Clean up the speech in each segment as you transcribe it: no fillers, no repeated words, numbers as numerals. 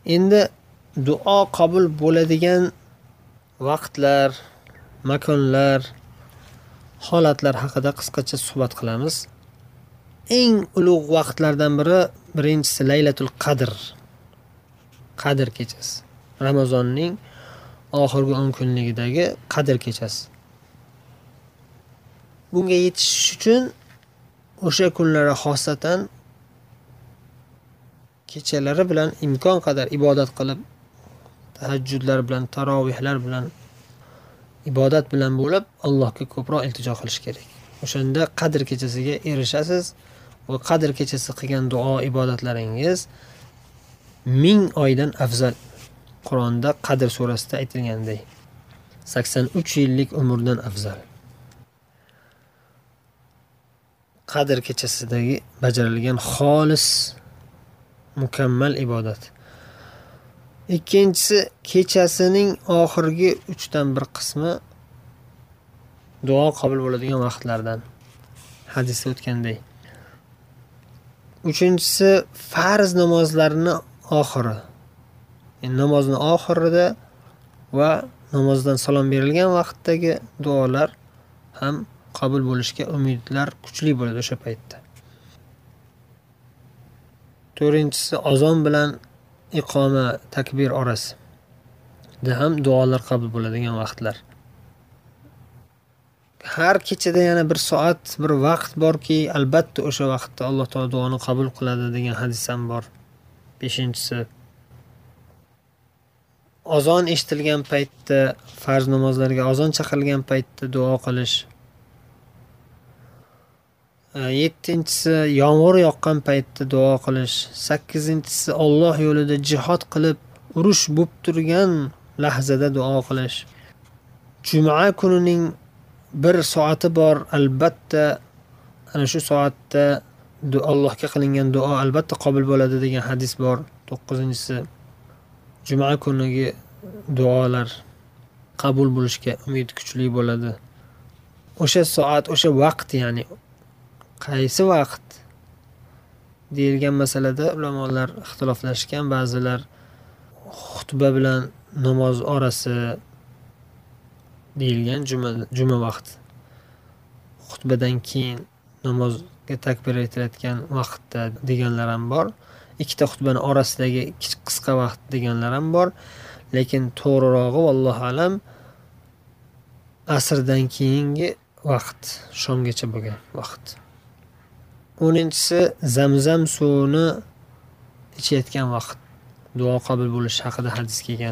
Endi duo qabul bo'ladigan vaqtlar, makonlar, holatlar haqida qisqacha suhbat qilamiz. Eng ulug' vaqtlardan biri birinchisi Laylatul Qadr. Qadr kechasi. Ramazonning oxirgi 10 kunligidagi Qadr kechasi. Bunga yetish uchun o'sha kunlarda xosatan kechalari bilan imkon qadar ibodat qilib, tahajjudlar bilan, tarovihlar bilan, ibodat bilan bo'lib, Allohga ko'proq iltijo qilish kerak. O'shanda Qadr kechasiga erishasiz va Qadr kechasi qilgan duo ibodatlaringiz 1000 oydan afzal. Qur'onda Qadr surasida aytilgandek 83 yillik umrdan afzal. Qadr kechasidagi bajarilgan xolis mukammal ibodat. Ikkinchisi kechasining oxirgi 3dan 1 qismi duo qabul bo'ladigan vaqtlardan. Hadisda o'tgandek. Uchinchisi farz namozlarning oxiri. Namozni oxirida va namozdan salom berilgan vaqtdagi duolar ham qabul bo'lishiga umidlar kuchli bo'ladi o'sha paytda. To'rtinchisi azon bilan iqoma takbir orasida ham duolar qabul bo'ladigan vaqtlar. Har kechada yana 1 soat, bir vaqt borki, albatta o'sha vaqtda Alloh taolo duoni qabul qiladi degan hadis ham bor. 5-si azon eshitilgan paytda, farz namozlarga azon chaqirilgan paytda duo qilish. 7-si yomg'ir yoqqan paytda duo qilish. 8-si Alloh yo'lida jihad qilib urush bo'lib turgan lahzada duo qilish. Juma kunining 1 soati bor, albatta ana shu soatda Allohga qilingan duo albatta qabul bo'ladi degan hadis bor. 9-si Juma kuniga duolar qabul bo'lishiga umid kuchli bo'ladi. O'sha soat, o'sha vaqt, ya'ni qaysi vaqt deyilgan masalada ulamolar ixtiloflashgan. Ba'zilar xutba bilan namoz orasi deyilgan juma vaqti. Xutbadan keyin namozga takbir aytilayotgan vaqtda deganlar ham bor. Ikkita xutbaning orasidagi qisqa vaqt deganlar ham bor. Lekin to'g'rirog'i vallohu alam asrdan keyingi vaqt, shomgacha bo'lgan vaqt. 10-si Zamzam suvini ichayotgan vaqt duo qabul bo'lishi haqida hadis kelgan.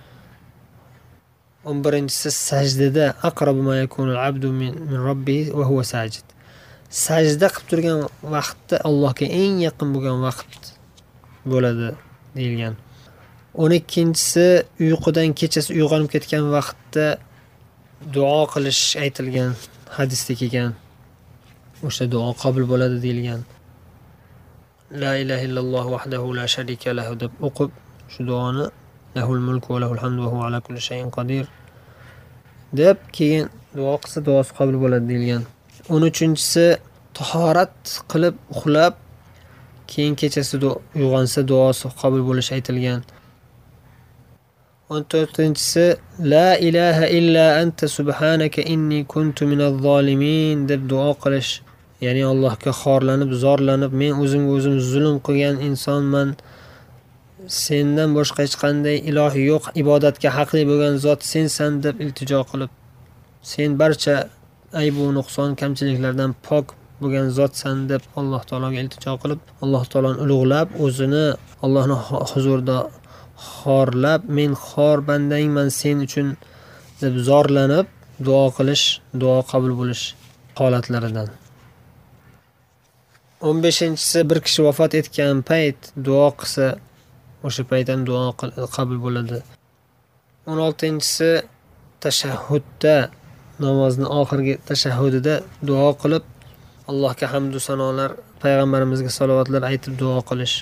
11-si sajdada aqrabu ma yakunul abdu min robbihi va huwa sajid. Sajda qilib turgan vaqtda Allohga eng yaqin bo'lgan vaqt bo'ladi deyilgan. 12-si uyqudan kechasi uyg'onib ketgan vaqtda duo qilish aytilgan, hadisda kelgan. O'sha duo qabul bo'ladi deyilgan. La ilaha illalloh vahdahu la sharika lahu deb o'qib, shu duoni lahul mulku va lahul hamdu va huva ala kulli shay'in qodir deb keyin duo qilsa duosi qabul bo'ladi deyilgan. 13-si tahorat qilib uxlab keyin kechasi uyg'onsa duosi qabul bo'lishi aytilgan. 14-si la ilaha illa anta subhanaka inni kuntu minaz zolimin deb duo qilish. Ya'ni Allohga xorlanib, zorlanib, men o'zimga o'zim zulm qilgan insonman. Sendan boshqa hech qanday iloh yo'q, ibodatga haqli bo'lgan zot sensan deb iltijo qilib, sen barcha ayb va nuqson, kamchiliklardan pok bo'lgan zotsan deb Alloh taologa iltijo qilib, Alloh taoloni ulug'lab, o'zini Allohning huzurida xorlab, men xor bandangman sen uchun deb zorlanib duo qilish, duo qabul bo'lish holatlaridan. 15-si bir kishi vafot etgan payt duo qilsa, o'sha paytdan duo qabul bo'ladi. 16-si tashahhudda, namozning oxirgi tashahhudida duo qilib, Allohga hamd va sanolar, payg'ambarimizga salovatlar aytib duo qilish.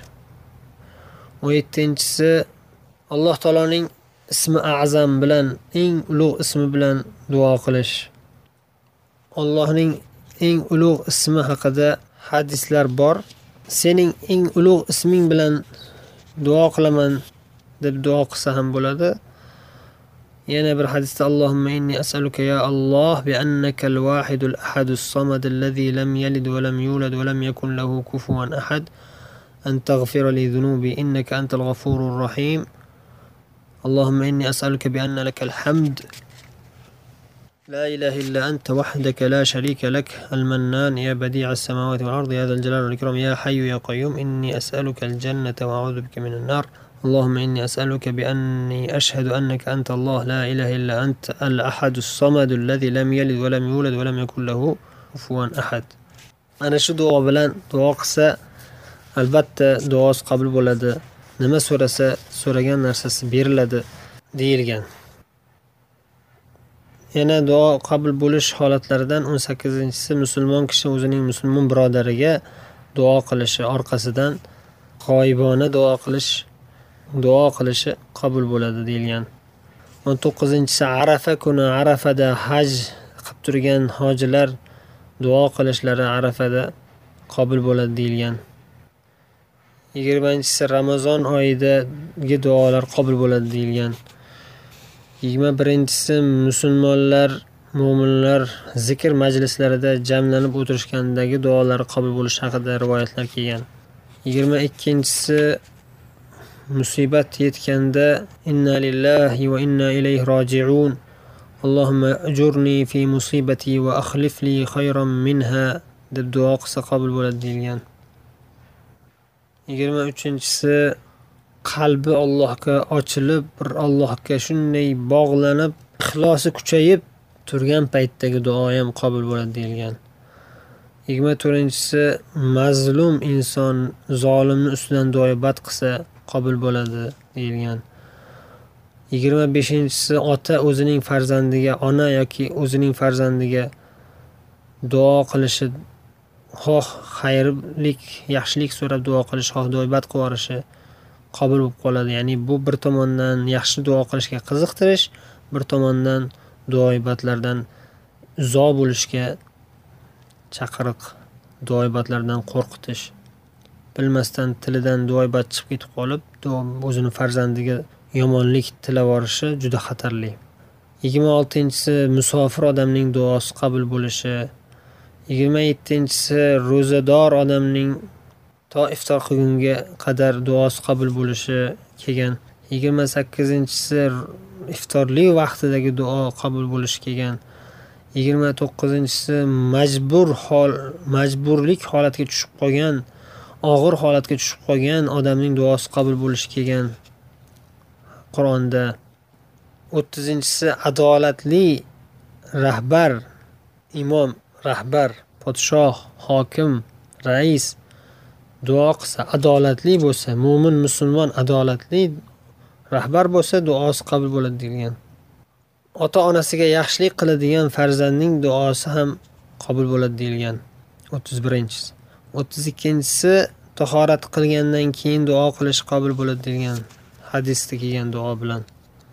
17-si Alloh taoloning ismi a'zam bilan, eng ulug' ismi bilan duo qilish. Allohning eng ulug' ismi haqida hadislar bor. Sening eng ulug' isming bilan duo qilaman deb duo qilsa ham bo'ladi. Yana bir hadisda Allohumma inni as'aluka ya Alloh bi annakal wahidul ahadus samad allazi lam yalid va lam yulad va lam yakul lahu kufuwan ahad an taghfir li dhunubi innaka antal ghafurur rahim. Allahumma inni as'aluka bi anna lakal hamd لا إله إلا أنت وحدك لا شريك لك المنان يا بديع السماوات والأرض يا ذا الجلال والإكرام يا حي يا قيوم إني أسألك الجنة وأعوذ بك من النار اللهم إني أسألك بأني أشهد أنك أنت الله لا إله إلا أنت الأحد الصمد الذي لم يلد ولم يولد ولم يكن له كفوا أحد. أنا شو دعاء بلان دعاء قصة البتة دعاء قبل بولد نما so'ragan narsasi beriladi deyilgan. Yana duo qabul bo'lish holatlaridan 18-si musulmon kishi o'zining musulmon birodariga duo qilishi orqasidan g'oyibona duo qilishi qabul bo'ladi deyilgan. 19-si Arafa kuni Arafada haj qilib turgan hojilar duo qilishlari Arafada qabul bo'ladi deyilgan. 20-si Ramazon oyidagi duolar qabul bo'ladi deyilgan. 21-si musulmonlar, mu'minlar zikr majlislarida jamlanib o'tirishgandagi duolar qabul bo'lishi haqida rivoyatlar kelgan. 22-si musibat yetganda inna lillahi va inna ilayhi roji'un. Allohumma ajurni fi musibati va akhlif li khayran minha deb duo qilsa qabul bo'ladi deyilgan. 23-si qalbi Allohga ochilib, bir Allohga shunday bog'lanib, ixlosi kuchayib turgan paytdagi duo ham qabul bo'ladi deyilgan. 24-si mazlum inson zolimni ustidan duoibat qilsa qabul bo'ladi deyilgan. 25-si ota o'zining farzandiga, ona yoki o'zining farzandiga duo qilishi, xoh xayrlik, yaxshilik so'rab duo qilish, xoh duoibat qilib yuborishi qabul bo'lib qoladi. Ya'ni bu bir tomondan yaxshi duo qilishga qiziqtirish, bir tomondan duoibatlardan uzoq bo'lishga chaqiriq, duoibatlardan qo'rqitish. Bilmasdan tilidan duoibat chiqib ketib qolib, o'zini farzandiga yomonlik tilab yuborishi juda xatarli. 26-si musofir odamning duosi qabul bo'lishi. 27-si ro'zador odamning to iftor qilgunga qadar duosi qabul bo'lishi kelgan. 28-si iftorlik vaqtidagi duo qabul bo'lishi kelgan. 29-si majburlik holatga tushib qolgan, og'ir holatga tushib qolgan odamning duosi qabul bo'lishi kelgan Qur'onda. 30-si adolatli rahbar, imom, rahbar, podshoh, hokim, rais duo qilsa, adolatli bo'lsa, mo'min musulmon adolatli rahbar bo'lsa duosi qabul bo'ladi deyilgan. Ota-onasiga yaxshilik qiladigan farzandning duosi ham qabul bo'ladi deyilgan. 31-si. 32-si tahorat qilgandan keyin duo qilish qabul bo'ladi deyilgan hadisda kelgan duo bilan.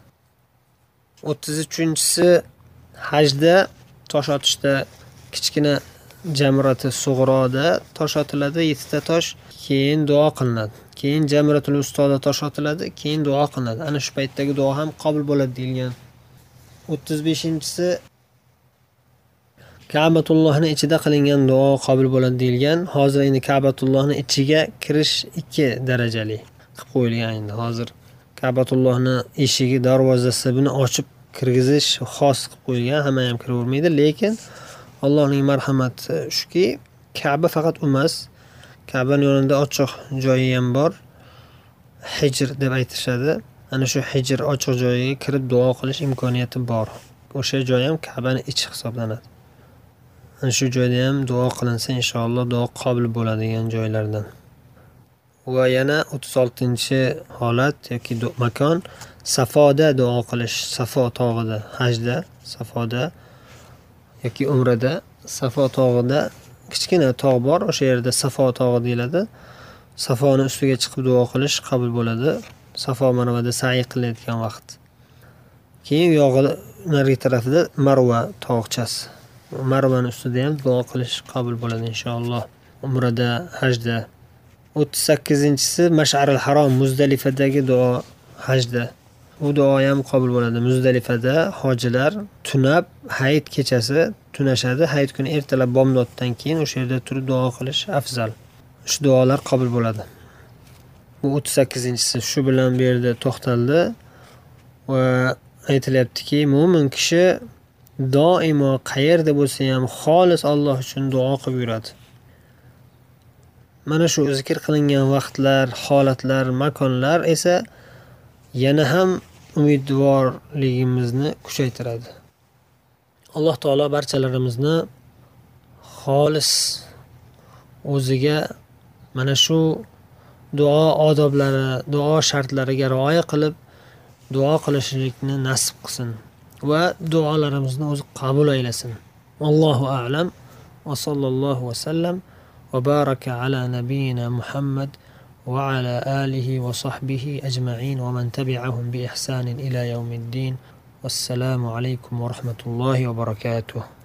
33-si hajda tosh otishda kichkina jamrati sug'roda tosh otiladi, 7 ta tosh, keyin duo qilinadi. Keyin jamratul ustoda tosh otiladi, keyin duo qilinadi. Ana shu paytdagi duo ham qabul bo'ladi deyilgan. 35-si Ka'batullohning ichida qilingan duo qabul bo'ladi deyilgan. Hozir endi Ka'batullohning ichiga kirish 2 darajali qilib qo'yilgan endi. Hozir Ka'batullohning eshigi, darvozasi buni ochib kirgizish xos qilib qo'yilgan. Hamma ham kiravermaydi, lekin Allohning marhamati shuki, Ka'ba faqat emas, Ka'baning yonida ochiq joyi ham bor. Hijr deb aytishadi. Ana shu hijr ochiq joyiga kirib duo qilish imkoniyati bor. O'sha joy ham Ka'baning ichi hisoblanadi. Ana shu joyda ham duo qilinsa inshaalloh duo qabul bo'ladigan joylardan. Va yana 36-holat yoki makon Safoda duo qilish. Safo tog'ida, hajda, Safoda yoki umrada Safo tog'ida kichkina tog' bor, o'sha yerda Safo tog'i deyiladi. Safoni ustiga chiqib duo qilish qabul bo'ladi. Safo Marvada sa'i qilayotgan vaqt. Keyin yog'i narigi tarafida Marva tog'chasi. Marvaning ustida ham duo qilish qabul bo'ladi inshaalloh. Umrada, hajda. 38-si Mash'aril Harom Muzdalifadagi duo hajda. Bu duo ham qabul bo'ladi. Muzdalifada hojilar tunab hayit kechasi tunashadi. Hayit kuni ertalab bomdoddan keyin o'sha yerda turib duo qilish afzal. Shu duolar qabul bo'ladi. Bu 38-si. Shu bilan bu yerda to'xtaldi va aytilyaptiki, mo'min kishi doimo qayerda bo'lsa ham xolis Alloh uchun duo qilib yuradi. Mana shu zikr qilingan vaqtlar, holatlar, makonlar esa yana ham umidvorligimizni kuchaytiradi. Alloh taolo barchalarimizni xolis o'ziga mana shu duo odoblari, duo shartlariga rioya qilib duo qilishlikni nasib qilsin va duolarimizni o'zi qabul aylasin. Allohu a'lam va sallallohu va sallam va baraka ala nabiyyina Muhammad va ala alihi va sahbihi ajma'in va man tabi'ahum bi ihsanin ila yawmiddin. Wassalamu alaykum va rahmatullohi va barakatuh.